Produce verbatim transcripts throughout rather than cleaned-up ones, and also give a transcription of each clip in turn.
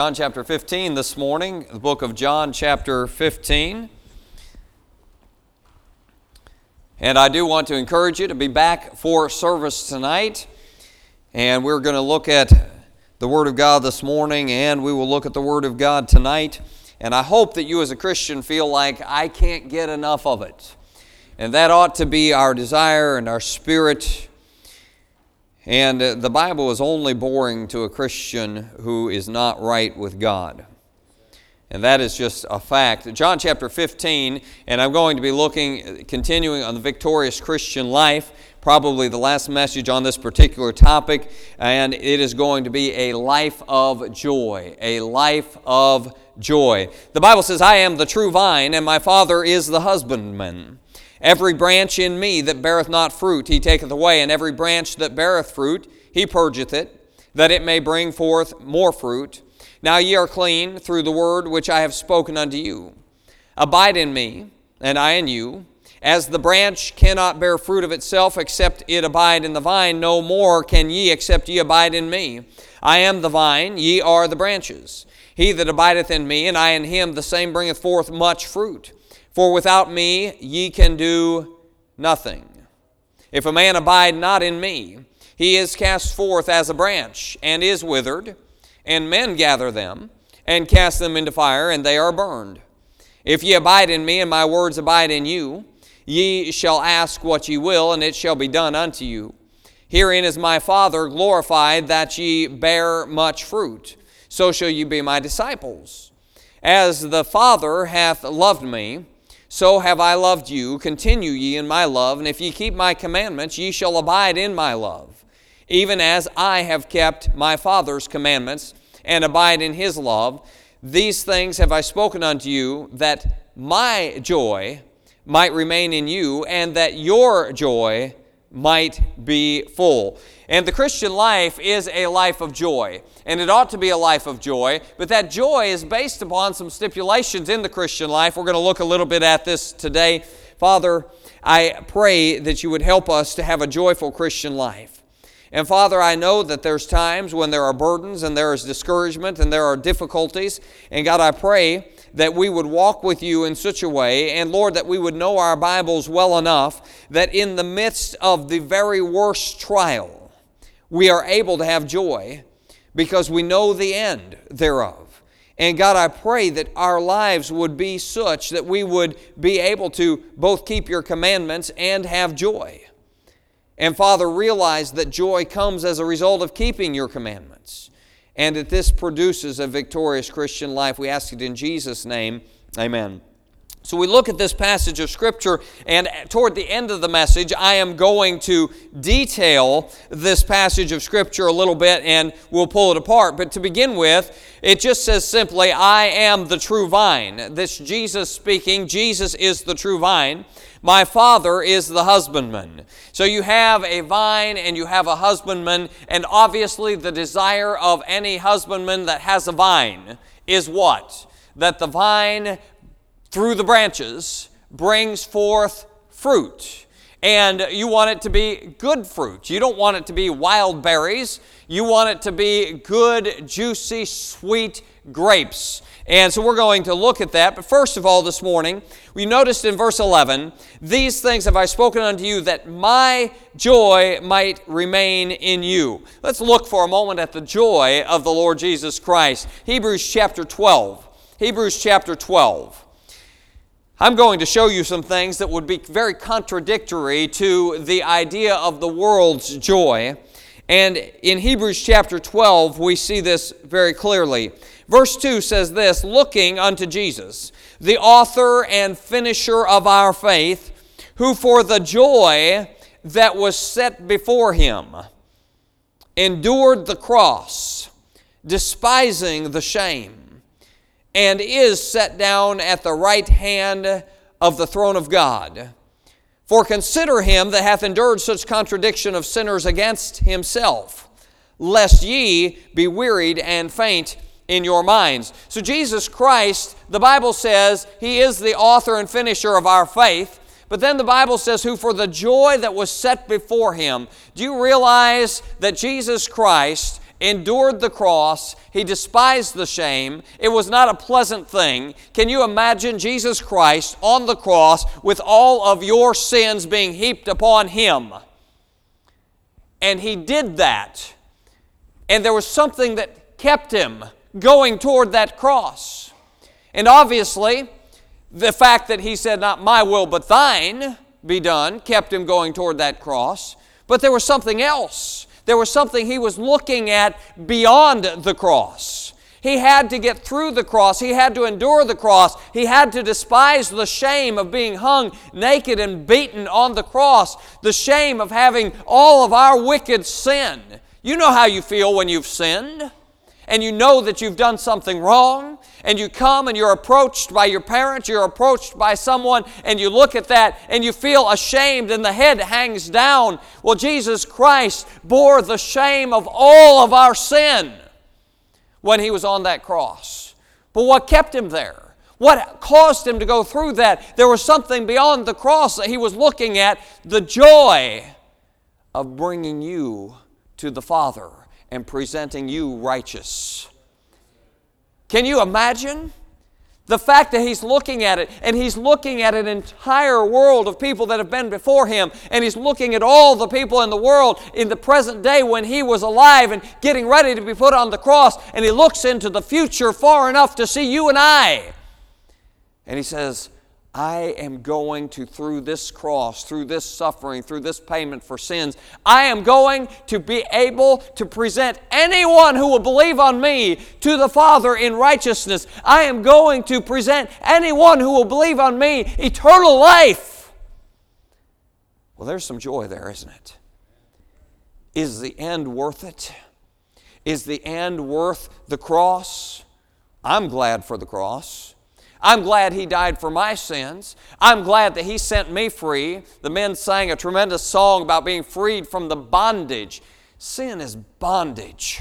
John chapter fifteen this morning, the book of John chapter fifteen. And I do want to encourage you to be back for service tonight. And we're going to look at the Word of God this morning, and we will look at the Word of God tonight. And I hope that you as a Christian feel like I can't get enough of it. And that ought to be our desire and our spirit. And the Bible is only boring to a Christian who is not right with God. And that is just a fact. John chapter fifteen, and I'm going to be looking, continuing on the victorious Christian life, probably the last message on this particular topic, and it is going to be a life of joy, a life of joy. The Bible says, I am the true vine, and my Father is the husbandman. Every branch in me that beareth not fruit, he taketh away, and every branch that beareth fruit, he purgeth it, that it may bring forth more fruit. Now ye are clean through the word which I have spoken unto you. Abide in me, and I in you. As the branch cannot bear fruit of itself, except it abide in the vine, no more can ye, except ye abide in me. I am the vine, ye are the branches. He that abideth in me, and I in him, the same bringeth forth much fruit. For without me ye can do nothing. If a man abide not in me, he is cast forth as a branch, and is withered, and men gather them, and cast them into fire, and they are burned. If ye abide in me, and my words abide in you, ye shall ask what ye will, and it shall be done unto you. Herein is my Father glorified, that ye bear much fruit. So shall ye be my disciples. As the Father hath loved me, so have I loved you. Continue ye in my love, and if ye keep my commandments, ye shall abide in my love, even as I have kept my Father's commandments, and abide in his love. These things have I spoken unto you, that my joy might remain in you, and that your joy might be full. And the Christian life is a life of joy, and it ought to be a life of joy, but that joy is based upon some stipulations in the Christian life. We're going to look a little bit at this today. Father, I pray that you would help us to have a joyful Christian life. And Father, I know that there's times when there are burdens and there is discouragement and there are difficulties. And God, I pray that we would walk with you in such a way, and Lord, that we would know our Bibles well enough that in the midst of the very worst trial, we are able to have joy because we know the end thereof. And God, I pray that our lives would be such that we would be able to both keep your commandments and have joy. And Father, realize that joy comes as a result of keeping your commandments, and that this produces a victorious Christian life. We ask it in Jesus' name. Amen. So we look at this passage of Scripture, and toward the end of the message, I am going to detail this passage of Scripture a little bit, and we'll pull it apart. But to begin with, it just says simply, I am the true vine. This Jesus speaking. Jesus is the true vine. My Father is the husbandman. So you have a vine and you have a husbandman, and obviously the desire of any husbandman that has a vine is what? That the vine, through the branches, brings forth fruit. And you want it to be good fruit. You don't want it to be wild berries. You want it to be good, juicy, sweet grapes. And so we're going to look at that. But first of all, this morning, we noticed in verse eleven, these things have I spoken unto you, that my joy might remain in you. Let's look for a moment at the joy of the Lord Jesus Christ. Hebrews chapter twelve. Hebrews chapter twelve. I'm going to show you some things that would be very contradictory to the idea of the world's joy. And in Hebrews chapter twelve, we see this very clearly. Verse two says this, looking unto Jesus, the author and finisher of our faith, who for the joy that was set before him endured the cross, despising the shame, and is set down at the right hand of the throne of God. For consider him that hath endured such contradiction of sinners against himself, lest ye be wearied and faint in your minds. So Jesus Christ, the Bible says, he is the author and finisher of our faith. But then the Bible says, who for the joy that was set before him. Do you realize that Jesus Christ endured the cross. He despised the shame. It was not a pleasant thing. Can you imagine Jesus Christ on the cross with all of your sins being heaped upon Him? And He did that. And there was something that kept Him going toward that cross. And obviously, the fact that He said, not my will but thine be done, kept Him going toward that cross. But there was something else. There was something He was looking at beyond the cross. He had to get through the cross. He had to endure the cross. He had to despise the shame of being hung naked and beaten on the cross. The shame of having all of our wicked sin. You know how you feel when you've sinned. And you know that you've done something wrong, and you come and you're approached by your parents, you're approached by someone, and you look at that and you feel ashamed and the head hangs down. Well, Jesus Christ bore the shame of all of our sin when He was on that cross. But what kept Him there? What caused Him to go through that? There was something beyond the cross that He was looking at, the joy of bringing you to the Father and presenting you righteous. Can you imagine the fact that He's looking at it, and He's looking at an entire world of people that have been before Him, and He's looking at all the people in the world in the present day when He was alive and getting ready to be put on the cross, and He looks into the future far enough to see you and I. And He says, I am going to, through this cross, through this suffering, through this payment for sins, I am going to be able to present anyone who will believe on me to the Father in righteousness. I am going to present anyone who will believe on me eternal life. Well, there's some joy there, isn't it? Is the end worth it? Is the end worth the cross? I'm glad for the cross. I'm glad He died for my sins. I'm glad that He sent me free. The men sang a tremendous song about being freed from the bondage. Sin is bondage.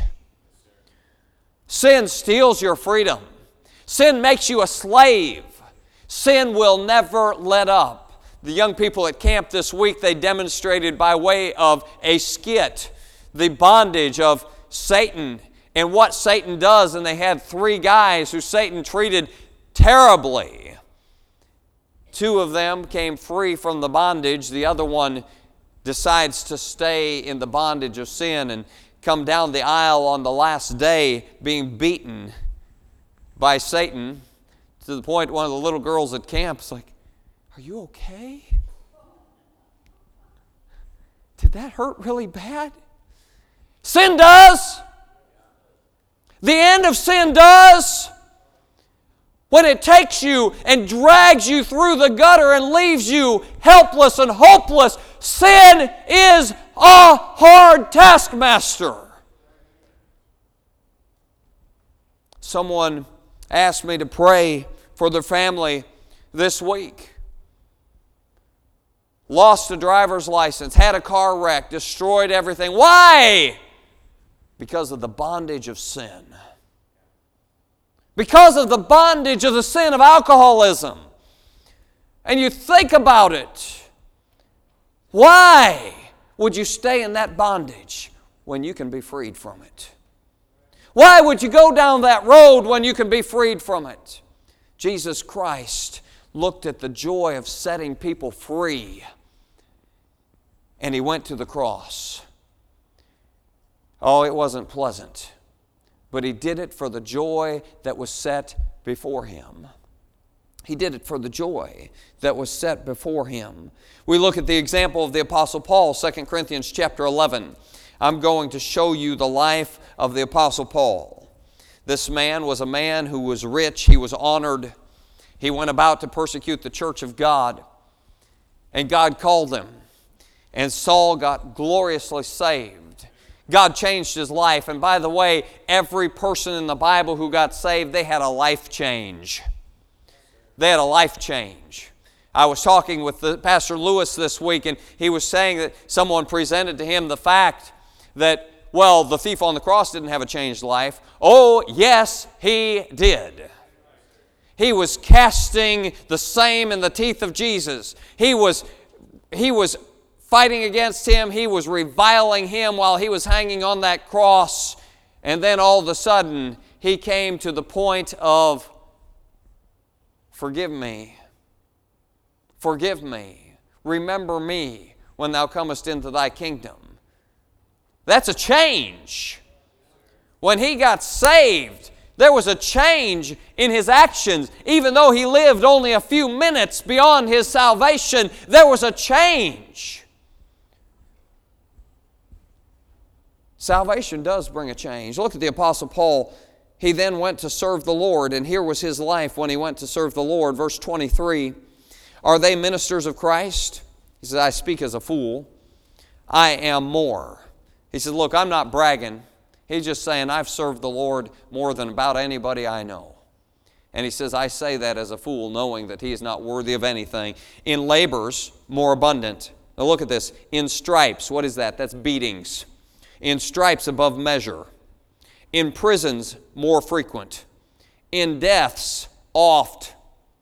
Sin steals your freedom. Sin makes you a slave. Sin will never let up. The young people at camp this week, they demonstrated by way of a skit the bondage of Satan and what Satan does. And they had three guys who Satan treated terribly. Two of them came free from the bondage. The other one decides to stay in the bondage of sin and come down the aisle on the last day being beaten by Satan, to the point one of the little girls at camp is like, are you okay? Did that hurt really bad? Sin does. The end of sin does. When it takes you and drags you through the gutter and leaves you helpless and hopeless, sin is a hard taskmaster. Someone asked me to pray for their family this week. Lost a driver's license, had a car wreck, destroyed everything. Why? Because of the bondage of sin. Because of the bondage of the sin of alcoholism. And you think about it. Why would you stay in that bondage when you can be freed from it? Why would you go down that road when you can be freed from it? Jesus Christ looked at the joy of setting people free, and He went to the cross. Oh, it wasn't pleasant. But He did it for the joy that was set before Him. He did it for the joy that was set before Him. We look at the example of the Apostle Paul, Second Corinthians chapter eleven. I'm going to show you the life of the Apostle Paul. This man was a man who was rich. He was honored. He went about to persecute the church of God. And God called him. And Saul got gloriously saved. God changed his life. And by the way, every person in the Bible who got saved, they had a life change. They had a life change. I was talking with the, Pastor Lewis this week, and he was saying that someone presented to him the fact that, well, the thief on the cross didn't have a changed life. Oh, yes, he did. He was casting the same in the teeth of Jesus. He was, he was fighting against Him. He was reviling Him while He was hanging on that cross. And then all of a sudden, he came to the point of, forgive me, forgive me, remember me when thou comest into thy kingdom. That's a change. When he got saved, there was a change in his actions. Even though he lived only a few minutes beyond his salvation, there was a change. Salvation does bring a change. Look at the Apostle Paul. He then went to serve the Lord, and here was his life when he went to serve the Lord. Verse twenty-three, are they ministers of Christ? He says, I speak as a fool. I am more. He said, look, I'm not bragging. He's just saying, I've served the Lord more than about anybody I know. And he says, I say that as a fool, knowing that he is not worthy of anything. In labors, more abundant. Now look at this. In stripes, what is that? That's beatings. In stripes, above measure. In prisons, more frequent. In deaths, oft.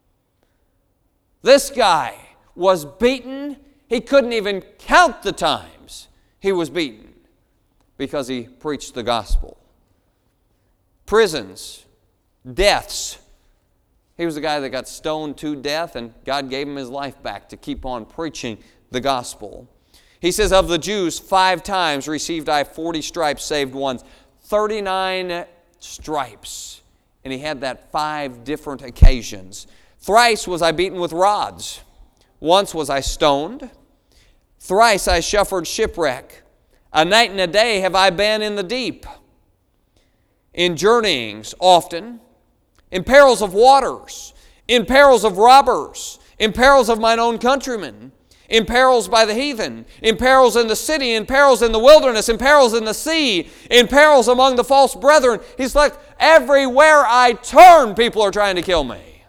This guy was beaten. He couldn't even count the times he was beaten because he preached the gospel. Prisons, deaths. He was the guy that got stoned to death, and God gave him his life back to keep on preaching the gospel. He says, of the Jews, five times received I forty stripes, saved once. thirty-nine stripes. And he had that five different occasions. Thrice was I beaten with rods. Once was I stoned. Thrice I suffered shipwreck. A night and a day have I been in the deep. In journeyings often. In perils of waters. In perils of robbers. In perils of mine own countrymen. In perils by the heathen, in perils in the city, in perils in the wilderness, in perils in the sea, in perils among the false brethren. He's like, everywhere I turn, people are trying to kill me.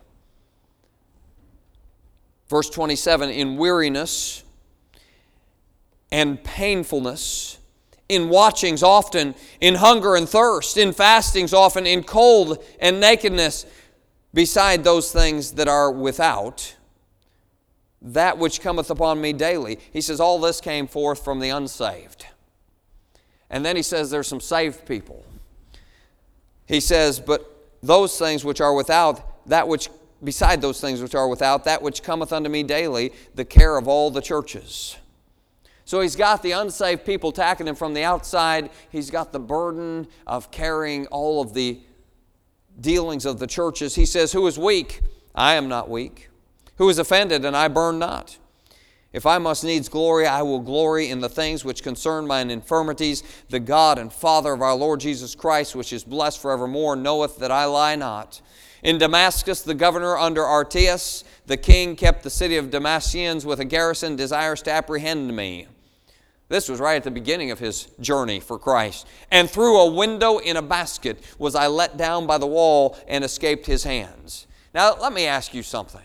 Verse twenty-seven, in weariness and painfulness, in watchings often, in hunger and thirst, in fastings often, in cold and nakedness, beside those things that are without, that which cometh upon me daily. He says, all this came forth from the unsaved. And then he says there's some saved people. He says, but those things which are without, that which, beside those things which are without, that which cometh unto me daily, the care of all the churches. So he's got the unsaved people attacking him from the outside. He's got the burden of carrying all of the dealings of the churches. He says, who is weak? I am not weak. Who is offended, and I burn not? If I must needs glory, I will glory in the things which concern mine infirmities. The God and Father of our Lord Jesus Christ, which is blessed forevermore, knoweth that I lie not. In Damascus, the governor under Artius, the king kept the city of Damascenes with a garrison, desirous to apprehend me. This was right at the beginning of his journey for Christ. And through a window in a basket was I let down by the wall and escaped his hands. Now, let me ask you something.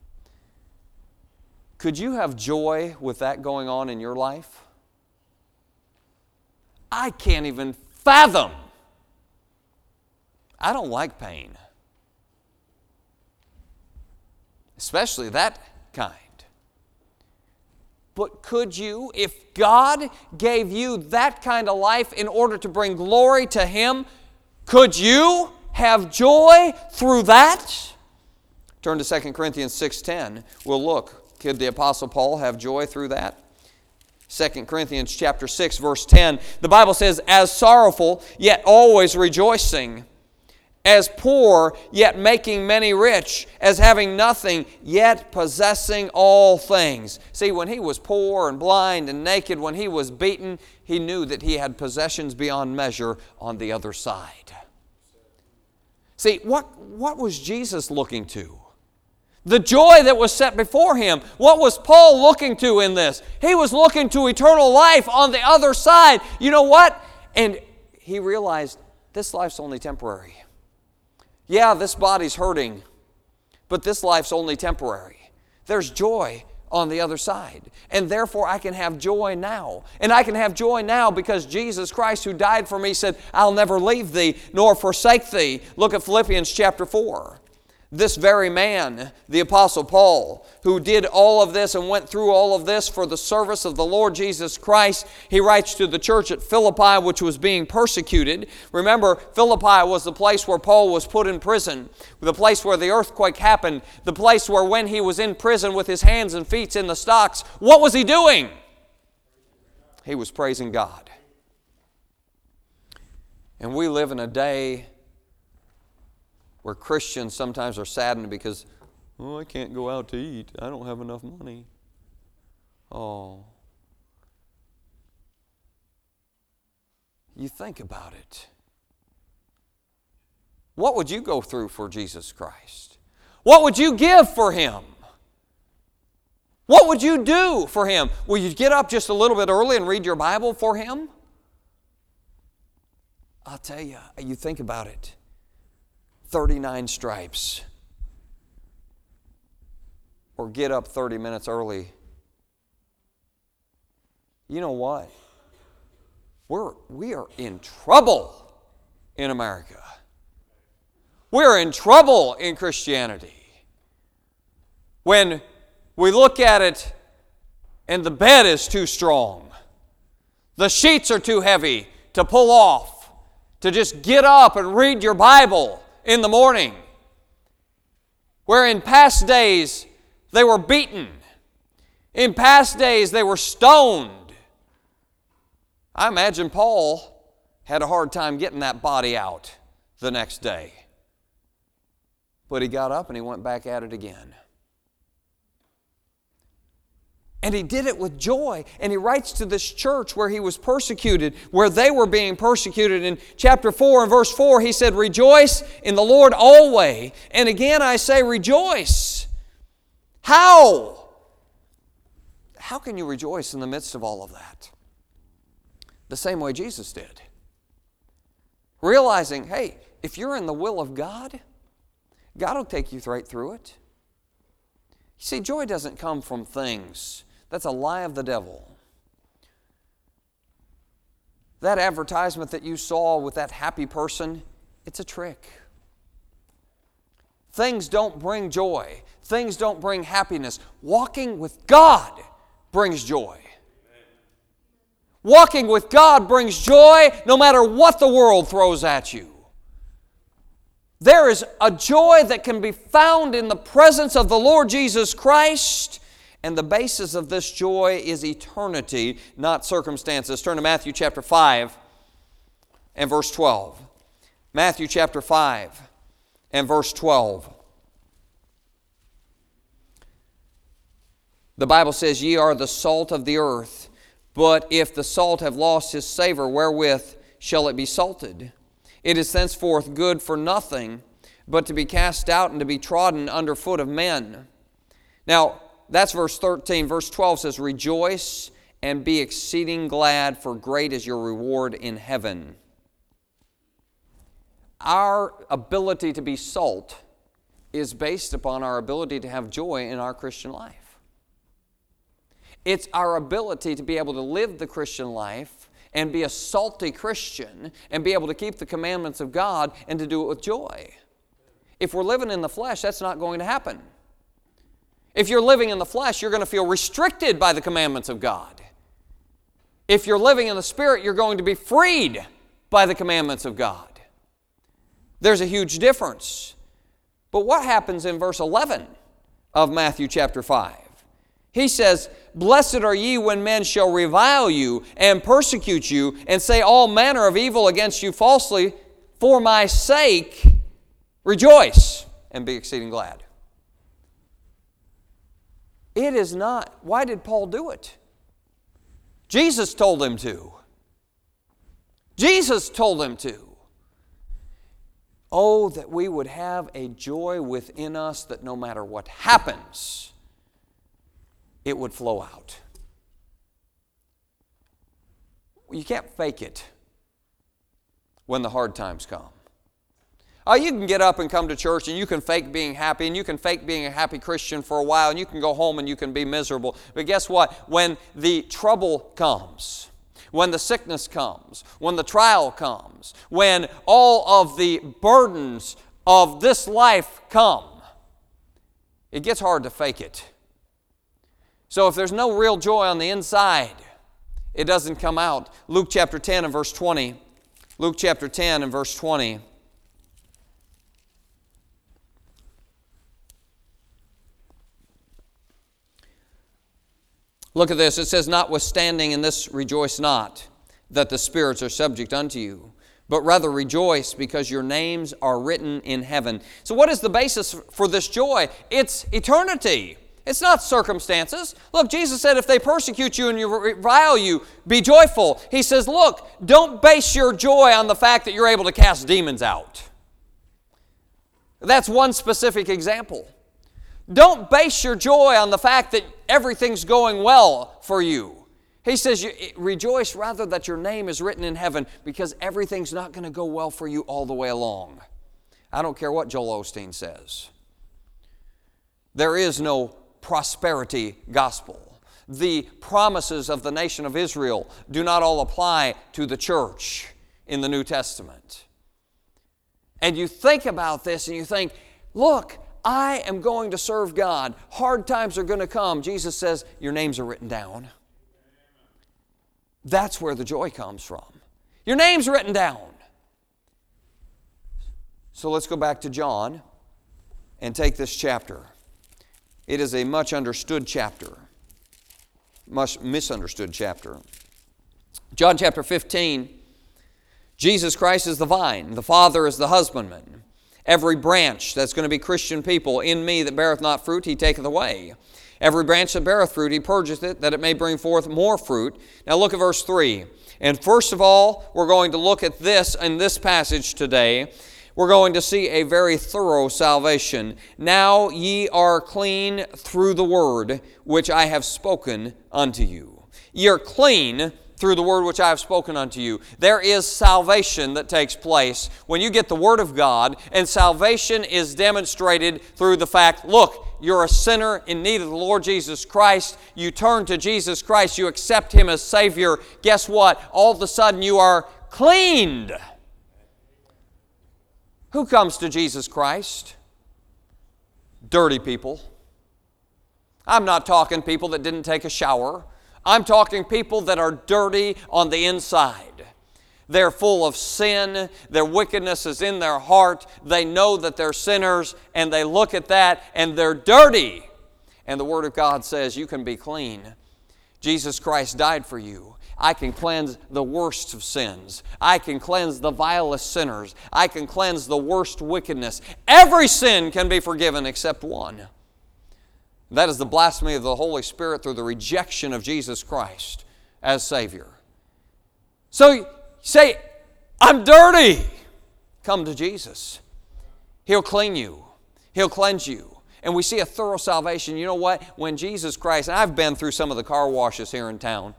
Could you have joy with that going on in your life? I can't even fathom. I don't like pain. Especially that kind. But could you, if God gave you that kind of life in order to bring glory to Him, could you have joy through that? Turn to Second Corinthians six ten. We'll look. Could the Apostle Paul have joy through that? Second Corinthians chapter six, verse ten. The Bible says, as sorrowful, yet always rejoicing. As poor, yet making many rich. As having nothing, yet possessing all things. See, when he was poor and blind and naked, when he was beaten, he knew that he had possessions beyond measure on the other side. See, what, what was Jesus looking to? The joy that was set before him. What was Paul looking to in this? He was looking to eternal life on the other side. You know what? And he realized this life's only temporary. Yeah, this body's hurting, but this life's only temporary. There's joy on the other side. And therefore I can have joy now. And I can have joy now because Jesus Christ, who died for me, said, I'll never leave thee nor forsake thee. Look at Philippians chapter four. this very man, the Apostle Paul, who did all of this and went through all of this for the service of the Lord Jesus Christ, he writes to the church at Philippi, which was being persecuted. Remember, Philippi was the place where Paul was put in prison, the place where the earthquake happened, the place where when he was in prison with his hands and feet in the stocks, what was he doing? He was praising God. And we live in a day where Christians sometimes are saddened because, oh, I can't go out to eat. I don't have enough money. Oh. You think about it. What would you go through for Jesus Christ? What would you give for Him? What would you do for Him? Will you get up just a little bit early and read your Bible for Him? I'll tell you, you think about it. thirty-nine stripes. Or get up thirty minutes early. You know what? We're, we are in trouble in America. We're in trouble in Christianity. When we look at it and the bed is too strong, the sheets are too heavy to pull off, to just get up and read your Bible in the morning. Where in past days they were beaten. In past days they were stoned. I imagine Paul had a hard time getting that body out the next day. But he got up and he went back at it again. And he did it with joy. And he writes to this church where he was persecuted, where they were being persecuted. In chapter four and verse four, he said, "Rejoice in the Lord always. And again I say, rejoice." How? How can you rejoice in the midst of all of that? The same way Jesus did. Realizing, hey, if you're in the will of God, God will take you right through it. You see, joy doesn't come from things. That's a lie of the devil. That advertisement that you saw with that happy person, it's a trick. Things don't bring joy. Things don't bring happiness. Walking with God brings joy. Walking with God brings joy no matter what the world throws at you. There is a joy that can be found in the presence of the Lord Jesus Christ, and the basis of this joy is eternity, not circumstances. Turn to Matthew chapter five and verse twelve. Matthew chapter five and verse twelve. The Bible says, "Ye are the salt of the earth, but if the salt have lost his savor, wherewith shall it be salted? It is thenceforth good for nothing, but to be cast out and to be trodden under foot of men." Now, that's verse thirteen. Verse twelve says, "Rejoice and be exceeding glad, for great is your reward in heaven." Our ability to be salt is based upon our ability to have joy in our Christian life. It's our ability to be able to live the Christian life and be a salty Christian and be able to keep the commandments of God and to do it with joy. If we're living in the flesh, that's not going to happen. If you're living in the flesh, you're going to feel restricted by the commandments of God. If you're living in the Spirit, you're going to be freed by the commandments of God. There's a huge difference. But what happens in verse eleven of Matthew chapter five? He says, "Blessed are ye when men shall revile you and persecute you and say all manner of evil against you falsely. For my sake, rejoice and be exceeding glad." It is not. Why did Paul do it? Jesus told him to. Jesus told him to. Oh, that we would have a joy within us that no matter what happens, it would flow out. You can't fake it when the hard times come. Oh, you can get up and come to church and you can fake being happy and you can fake being a happy Christian for a while and you can go home and you can be miserable. But guess what? When the trouble comes, when the sickness comes, when the trial comes, when all of the burdens of this life come, it gets hard to fake it. So if there's no real joy on the inside, it doesn't come out. Luke chapter ten and verse twenty. Luke chapter ten and verse twenty. Look at this. It says, notwithstanding in this rejoice not, that the spirits are subject unto you, but rather rejoice because your names are written in heaven. So what is the basis for this joy? It's eternity. It's not circumstances. Look, Jesus said if they persecute you and you revile you, be joyful. He says, look, don't base your joy on the fact that you're able to cast demons out. That's one specific example. Don't base your joy on the fact that everything's going well for you. He says, rejoice rather that your name is written in heaven, because everything's not going to go well for you all the way along. I don't care what Joel Osteen says. There is no prosperity gospel. The promises of the nation of Israel do not all apply to the church in the New Testament. And you think about this and you think, look, I am going to serve God. Hard times are going to come. Jesus says, your names are written down. That's where the joy comes from. Your name's written down. So let's go back to John and take this chapter. It is a much understood chapter, much misunderstood chapter. John chapter fifteen, Jesus Christ is the vine, the Father is the husbandman. Every branch that's going to be Christian people in me that beareth not fruit, He taketh away. Every branch that beareth fruit, He purgeth it, that it may bring forth more fruit. Now look at verse three. And first of all, we're going to look at this in this passage today. We're going to see a very thorough salvation. Now ye are clean through the word which I have spoken unto you. Ye are clean through the word which I have spoken unto you. There is salvation that takes place when you get the Word of God, and salvation is demonstrated through the fact, look, you're a sinner in need of the Lord Jesus Christ. You turn to Jesus Christ. You accept Him as Savior. Guess what? All of a sudden you are cleaned. Who comes to Jesus Christ? Dirty people. I'm not talking people that didn't take a shower. I'm talking people that are dirty on the inside. They're full of sin. Their wickedness is in their heart. They know that they're sinners, and they look at that, and they're dirty. And the Word of God says you can be clean. Jesus Christ died for you. I can cleanse the worst of sins. I can cleanse the vilest sinners. I can cleanse the worst wickedness. Every sin can be forgiven except one. That is the blasphemy of the Holy Spirit through the rejection of Jesus Christ as Savior. So you say, I'm dirty. Come to Jesus. He'll clean you. He'll cleanse you. And we see a thorough salvation. You know what? When Jesus Christ, and I've been through some of the car washes here in town.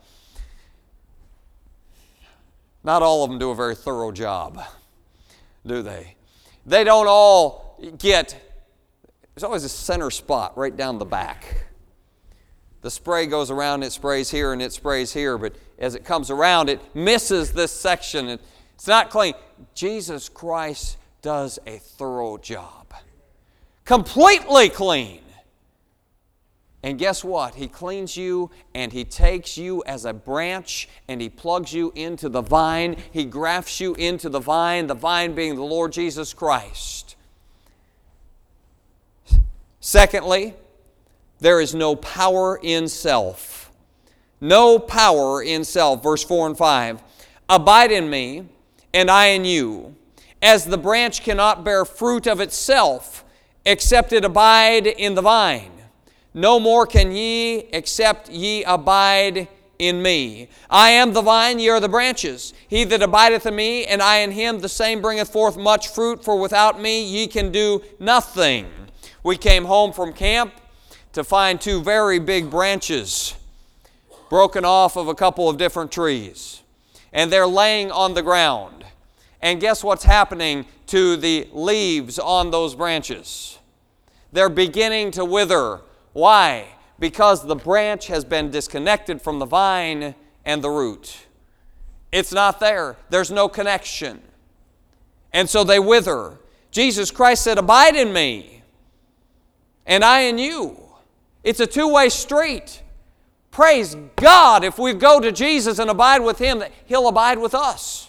Not all of them do a very thorough job, do they? They don't all get... There's always a center spot right down the back. The spray goes around, it sprays here and it sprays here, but as it comes around, it misses this section. It's not clean. Jesus Christ does a thorough job. Completely clean. And guess what? He cleans you and He takes you as a branch and He plugs you into the vine. He grafts you into the vine, the vine being the Lord Jesus Christ. Secondly, there is no power in self. No power in self. Verse four and five. Abide in me, and I in you. As the branch cannot bear fruit of itself, except it abide in the vine. No more can ye, except ye abide in me. I am the vine, ye are the branches. He that abideth in me, and I in him, the same bringeth forth much fruit, for without me ye can do nothing. We came home from camp to find two very big branches broken off of a couple of different trees. And they're laying on the ground. And guess what's happening to the leaves on those branches? They're beginning to wither. Why? Because the branch has been disconnected from the vine and the root. It's not there. There's no connection. And so they wither. Jesus Christ said, abide in me. and I in you. It's a two-way street. Praise God if we go to Jesus and abide with Him, that He'll abide with us.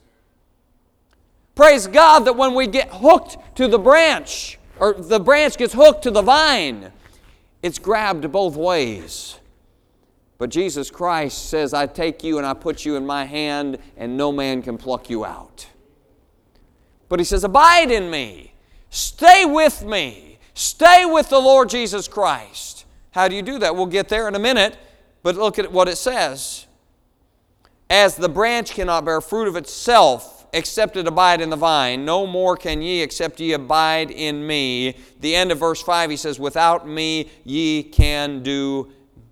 Praise God that when we get hooked to the branch, or the branch gets hooked to the vine, it's grabbed both ways. But Jesus Christ says, I take you and I put you in my hand, and no man can pluck you out. But He says, abide in me. Stay with me. Stay with the Lord Jesus Christ. How do you do that? We'll get there in a minute, but look at what it says. As the branch cannot bear fruit of itself, except it abide in the vine, no more can ye, except ye abide in me. The end of verse five, He says, without me ye can do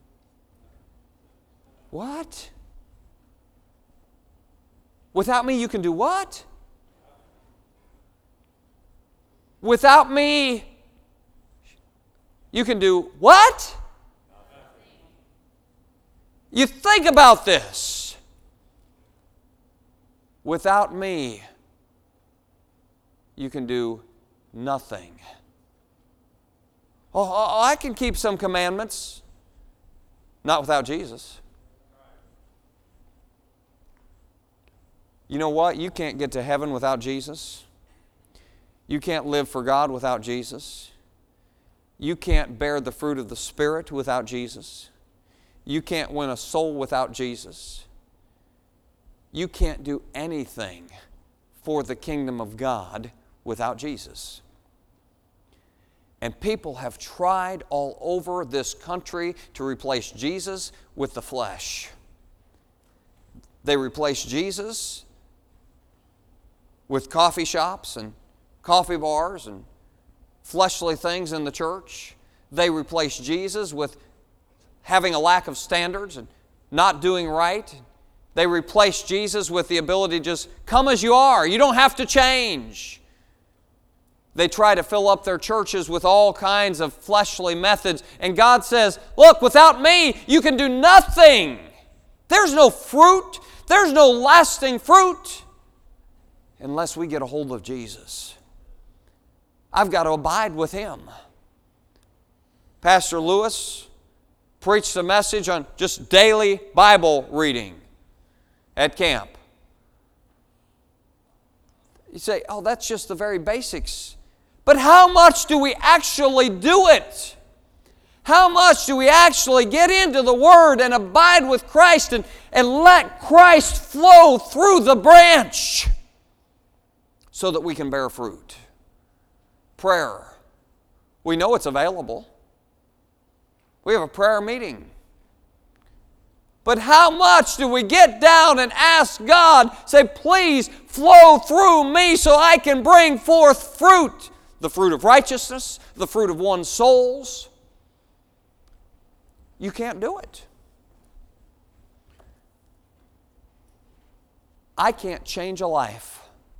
what? Without me you can do what? Without me you can do what? You think about this. Without me, you can do nothing. Oh, I can keep some commandments. Not without Jesus. You know what? You can't get to heaven without Jesus. You can't live for God without Jesus. You can't bear the fruit of the Spirit without Jesus. You can't win a soul without Jesus. You can't do anything for the kingdom of God without Jesus. And people have tried all over this country to replace Jesus with the flesh. They replace Jesus with coffee shops and coffee bars and fleshly things in the church. They replace Jesus with having a lack of standards and not doing right. They replace Jesus with the ability to just come as you are. You don't have to change. They try to fill up their churches with all kinds of fleshly methods. And God says, look, without me, you can do nothing. There's no fruit. There's no lasting fruit unless we get a hold of Jesus. I've got to abide with Him. Pastor Lewis preached a message on just daily Bible reading at camp. You say, oh, that's just the very basics. But how much do we actually do it? How much do we actually get into the Word and abide with Christ and, and let Christ flow through the branch so that we can bear fruit? Prayer. We know it's available. We have a prayer meeting. But how much do we get down and ask God, say, please flow through me so I can bring forth fruit? The fruit of righteousness, the fruit of one's souls. You can't do it. I can't change a life.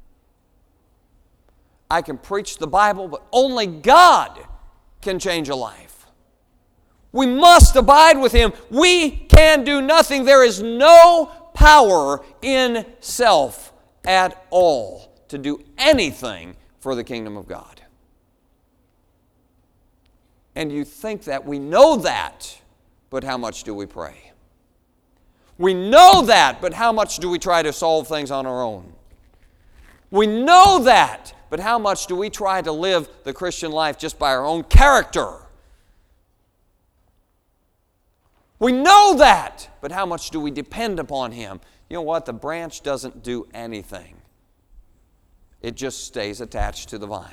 I can preach the Bible, but only God can change a life. We must abide with Him. We can do nothing. There is no power in self at all to do anything for the kingdom of God. And you think that, we know that, but how much do we pray? We know that, but how much do we try to solve things on our own? We know that, but how much do we try to live the Christian life just by our own character? We know that, but how much do we depend upon Him? You know what? The branch doesn't do anything. It just stays attached to the vine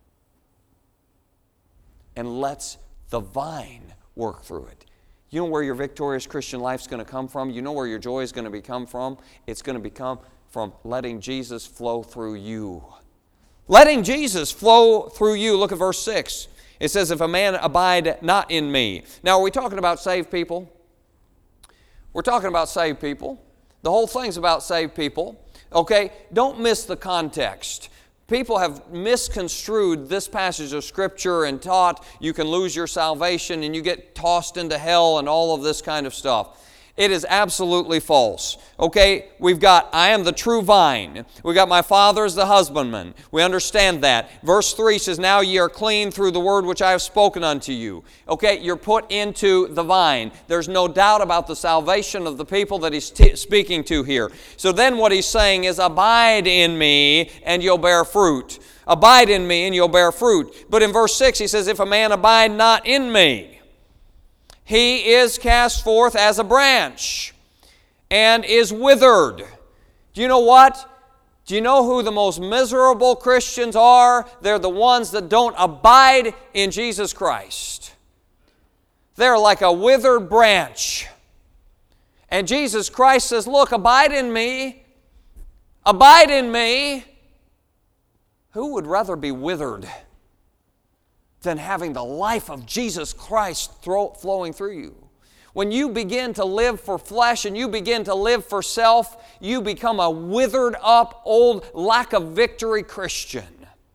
and lets the vine work through it. You know where your victorious Christian life is going to come from? You know where your joy is going to become from? It's going to become from letting Jesus flow through you. Letting Jesus flow through you. Look at verse six. It says, if a man abide not in me. Now, are we talking about saved people? We're talking about saved people. The whole thing's about saved people. Okay? Don't miss the context. People have misconstrued this passage of Scripture and taught you can lose your salvation and you get tossed into hell and all of this kind of stuff. It is absolutely false. Okay, we've got, I am the true vine. We've got my Father is the husbandman. We understand that. Verse three says, now ye are clean through the word which I have spoken unto you. Okay, you're put into the vine. There's no doubt about the salvation of the people that he's t- speaking to here. So then what he's saying is, abide in me and you'll bear fruit. Abide in me and you'll bear fruit. But in verse six he says, if a man abide not in me, he is cast forth as a branch and is withered. Do you know what? Do you know who the most miserable Christians are? They're the ones that don't abide in Jesus Christ. They're like a withered branch. And Jesus Christ says, look, abide in me. Abide in me. Who would rather be withered than having the life of Jesus Christ throw, flowing through you? When you begin to live for flesh and you begin to live for self, you become a withered up, old, lack of victory Christian.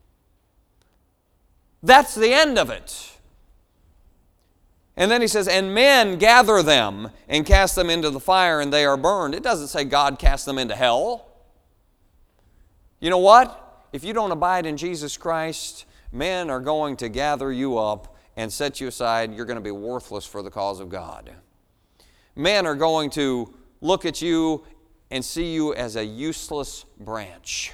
That's the end of it. And then he says, and men gather them and cast them into the fire and they are burned. It doesn't say God cast them into hell. You know what? If you don't abide in Jesus Christ, men are going to gather you up and set you aside. You're going to be worthless for the cause of God. Men are going to look at you and see you as a useless branch.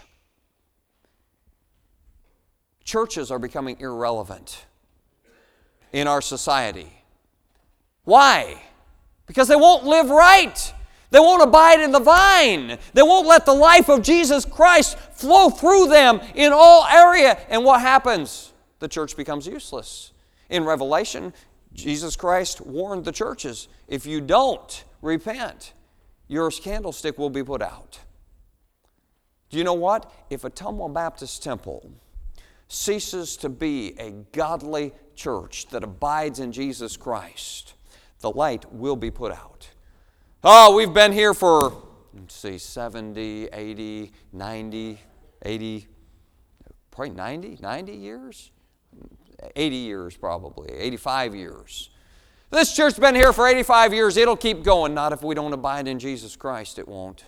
Churches are becoming irrelevant in our society. Why? Because they won't live right. They won't abide in the vine. They won't let the life of Jesus Christ flow through them in all area. And what happens? The church becomes useless. In Revelation, Jesus Christ warned the churches, if you don't repent, your candlestick will be put out. Do you know what? If a Tumwa Baptist temple ceases to be a godly church that abides in Jesus Christ, the light will be put out. Oh, we've been here for, let's see, seventy, eighty, ninety, eighty, probably ninety, ninety years? eighty years probably, eighty-five years. This church's been here for eighty-five years. It'll keep going. Not if we don't abide in Jesus Christ, it won't.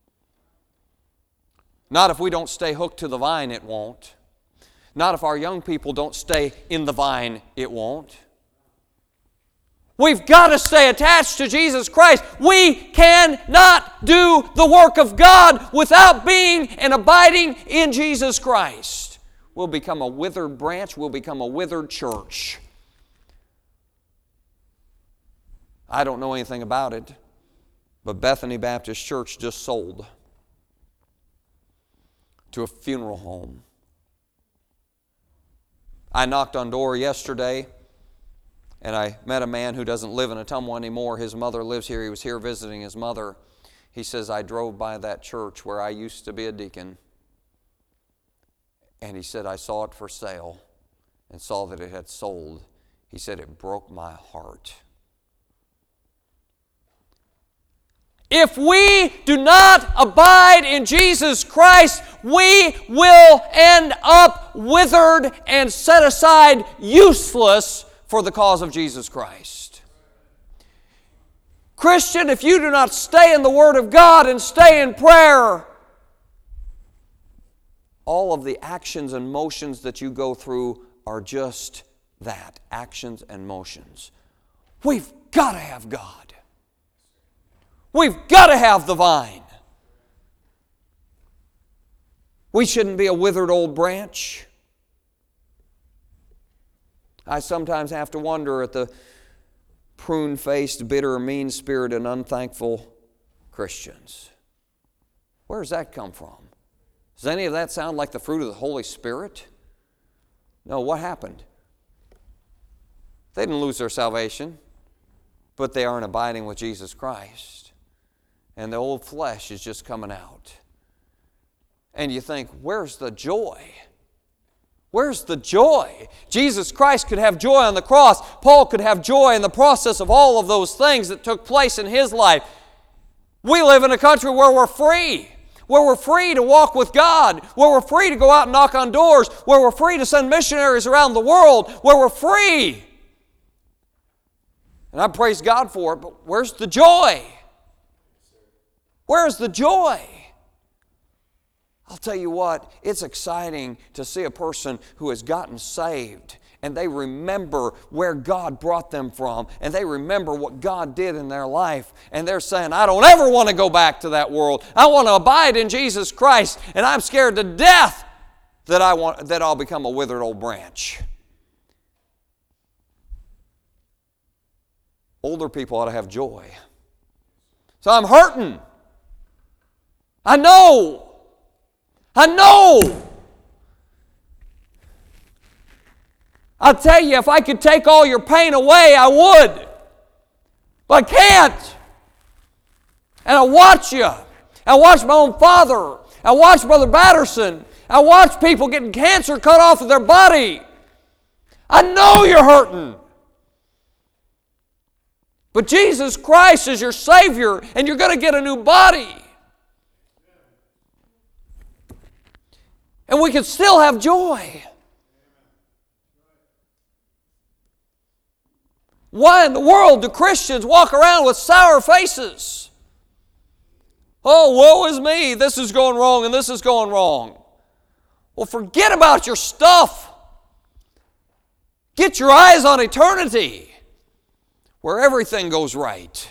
Not if we don't stay hooked to the vine, it won't. Not if our young people don't stay in the vine, it won't. We've got to stay attached to Jesus Christ. We cannot do the work of God without being and abiding in Jesus Christ. We'll become a withered branch. We'll become a withered church. I don't know anything about it, but Bethany Baptist Church just sold to a funeral home. I knocked on door yesterday, and I met a man who doesn't live in Ottumwa anymore. His mother lives here. He was here visiting his mother. He says, I drove by that church where I used to be a deacon. And he said, I saw it for sale and saw that it had sold. He said, it broke my heart. If we do not abide in Jesus Christ, we will end up withered and set aside useless for the cause of Jesus Christ. Christian, if you do not stay in the Word of God and stay in prayer, all of the actions and motions that you go through are just that, actions and motions. We've got to have God. We've got to have the vine. We shouldn't be a withered old branch. I sometimes have to wonder at the prune-faced, bitter, mean-spirited, and unthankful Christians. Where does that come from? Does any of that sound like the fruit of the Holy Spirit? No, what happened? They didn't lose their salvation, but they aren't abiding with Jesus Christ. And the old flesh is just coming out. And you think, where's the joy? Where's the joy? Jesus Christ could have joy on the cross. Paul could have joy in the process of all of those things that took place in his life. We live in a country where we're free. Where we're free to walk with God. Where we're free to go out and knock on doors. Where we're free to send missionaries around the world. Where we're free. And I praise God for it, but where's the joy? Where's the joy? I'll tell you what, it's exciting to see a person who has gotten saved and they remember where God brought them from and they remember what God did in their life and they're saying, I don't ever want to go back to that world. I want to abide in Jesus Christ and I'm scared to death that, I want, that I'll become a withered old branch. Older people ought to have joy. So I'm hurting. I know. I know. I'll tell you, if I could take all your pain away, I would. But I can't. And I watch you. I watch my own father. I watch Brother Batterson. I watch people getting cancer cut off of their body. I know you're hurting. But Jesus Christ is your Savior, and you're going to get a new body. And we can still have joy. Why in the world do Christians walk around with sour faces? Oh, woe is me. This is going wrong and this is going wrong. Well, forget about your stuff. Get your eyes on eternity, where everything goes right.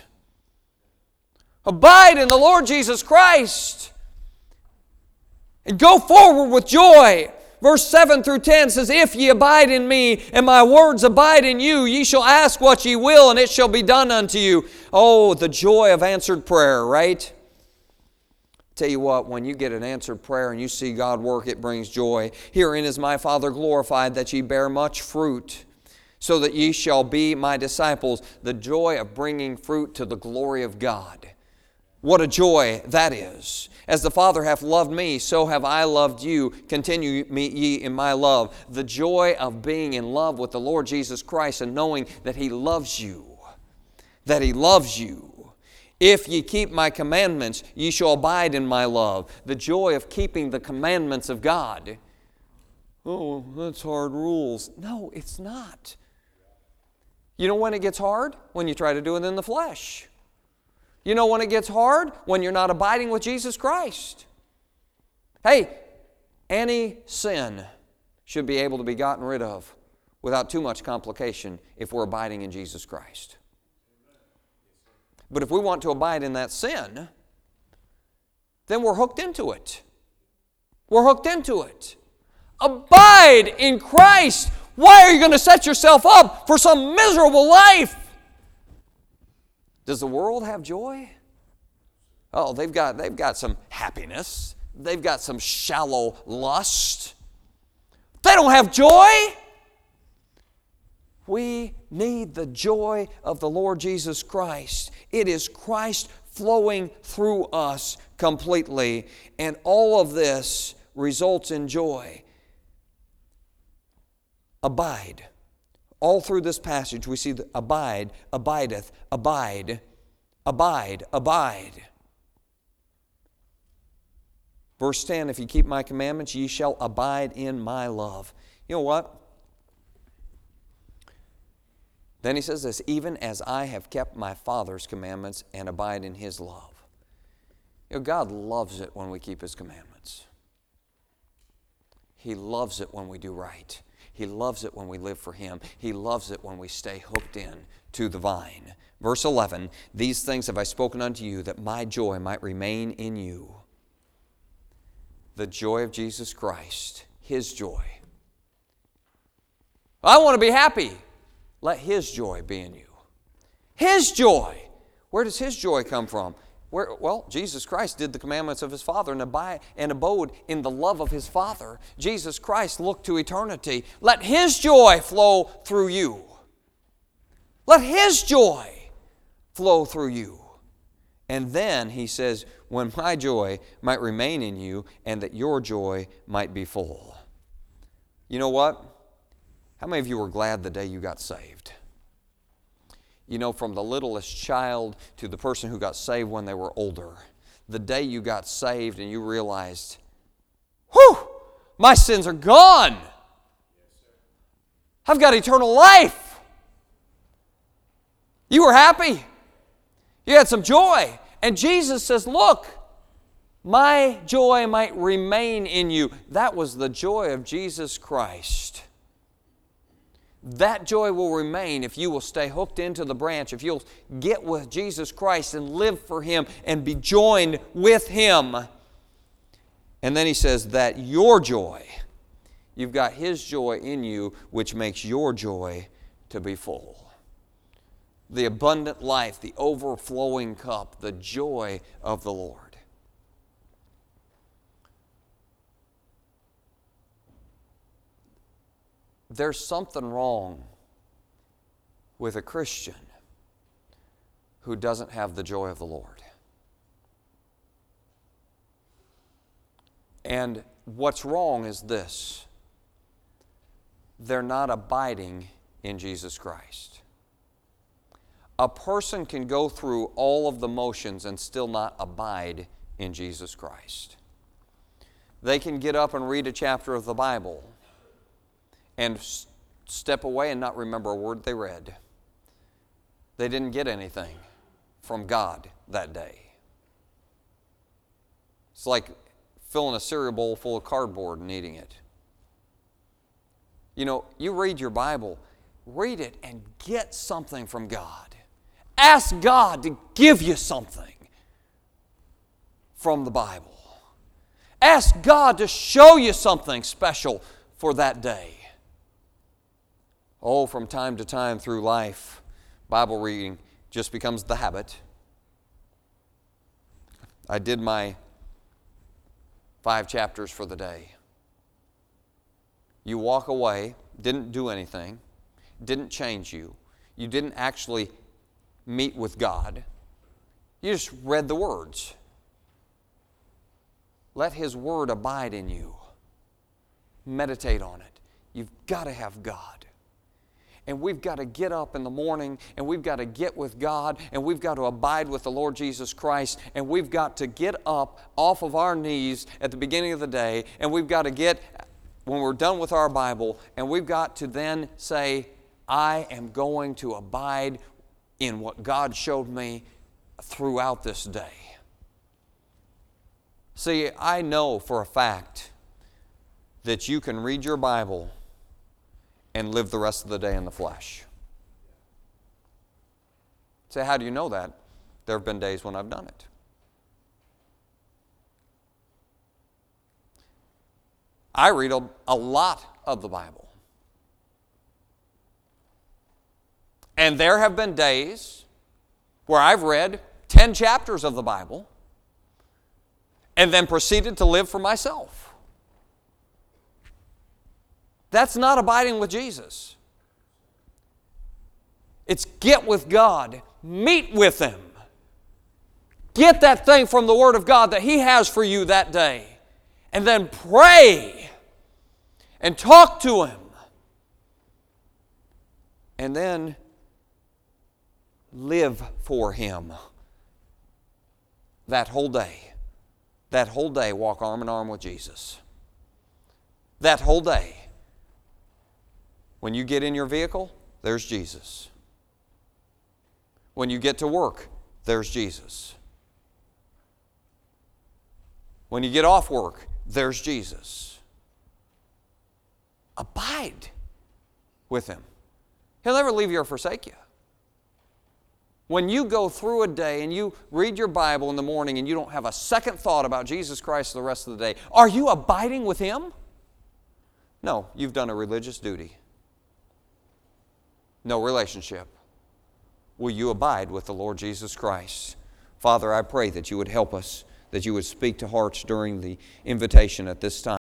Abide in the Lord Jesus Christ. And go forward with joy. Verse seven through ten says, If ye abide in me, and my words abide in you, ye shall ask what ye will, and it shall be done unto you. Oh, the joy of answered prayer, right? Tell you what, when you get an answered prayer and you see God work, it brings joy. Herein is my Father glorified, that ye bear much fruit, so that ye shall be my disciples. The joy of bringing fruit to the glory of God. What a joy that is. As the Father hath loved me, so have I loved you. Continue me ye in my love. The joy of being in love with the Lord Jesus Christ and knowing that He loves you. That He loves you. If ye keep my commandments, ye shall abide in my love. The joy of keeping the commandments of God. Oh, that's hard rules. No, it's not. You know when it gets hard? When you try to do it in the flesh. You know when it gets hard? When you're not abiding with Jesus Christ. Hey, any sin should be able to be gotten rid of without too much complication if we're abiding in Jesus Christ. But if we want to abide in that sin, then we're hooked into it. We're hooked into it. Abide in Christ. Why are you going to set yourself up for some miserable life? Does the world have joy? Oh, they've got, they've got some happiness. They've got some shallow lust. They don't have joy. We need the joy of the Lord Jesus Christ. It is Christ flowing through us completely. And all of this results in joy. Abide. All through this passage, we see the abide, abideth, abide, abide, abide. Verse ten, if you keep my commandments, ye shall abide in my love. You know what? Then he says this, even as I have kept my Father's commandments and abide in His love. You know, God loves it when we keep His commandments. He loves it when we do right. He loves it when we live for Him. He loves it when we stay hooked in to the vine. Verse eleven, these things have I spoken unto you, that my joy might remain in you. The joy of Jesus Christ, His joy. I want to be happy. Let His joy be in you. His joy. Where does His joy come from? Where, well, Jesus Christ did the commandments of His Father and, abide, and abode in the love of His Father. Jesus Christ looked to eternity. Let His joy flow through you. Let His joy flow through you. And then He says, when my joy might remain in you and that your joy might be full. You know what? How many of you were glad the day you got saved? You know, from the littlest child to the person who got saved when they were older. The day you got saved and you realized, whew, my sins are gone. I've got eternal life. You were happy. You had some joy. And Jesus says, look, my joy might remain in you. That was the joy of Jesus Christ. That joy will remain if you will stay hooked into the branch, if you'll get with Jesus Christ and live for Him and be joined with Him. And then He says that your joy, you've got His joy in you, which makes your joy to be full. The abundant life, the overflowing cup, the joy of the Lord. There's something wrong with a Christian who doesn't have the joy of the Lord. And what's wrong is this: they're not abiding in Jesus Christ. A person can go through all of the motions and still not abide in Jesus Christ. They can get up and read a chapter of the Bible and step away and not remember a word they read. They didn't get anything from God that day. It's like filling a cereal bowl full of cardboard and eating it. You know, you read your Bible, read it and get something from God. Ask God to give you something from the Bible. Ask God to show you something special for that day. Oh, from time to time through life, Bible reading just becomes the habit. I did my five chapters for the day. You walk away, didn't do anything, didn't change you. You didn't actually meet with God. You just read the words. Let His Word abide in you. Meditate on it. You've got to have God. And we've got to get up in the morning and we've got to get with God and we've got to abide with the Lord Jesus Christ and we've got to get up off of our knees at the beginning of the day and we've got to get, when we're done with our Bible, and we've got to then say, I am going to abide in what God showed me throughout this day. See, I know for a fact that you can read your Bible and live the rest of the day in the flesh. Say, how do you know that? There have been days when I've done it. I read a, a lot of the Bible. And there have been days where I've read ten chapters of the Bible and then proceeded to live for myself. That's not abiding with Jesus. It's get with God. Meet with Him. Get that thing from the Word of God that He has for you that day. And then pray and talk to Him. And then live for Him. That whole day. That whole day walk arm in arm with Jesus. That whole day. When you get in your vehicle, there's Jesus. When you get to work, there's Jesus. When you get off work, there's Jesus. Abide with Him. He'll never leave you or forsake you. When you go through a day and you read your Bible in the morning and you don't have a second thought about Jesus Christ the rest of the day, are you abiding with Him? No, you've done a religious duty. No relationship. Will you abide with the Lord Jesus Christ? Father, I pray that you would help us, that you would speak to hearts during the invitation at this time.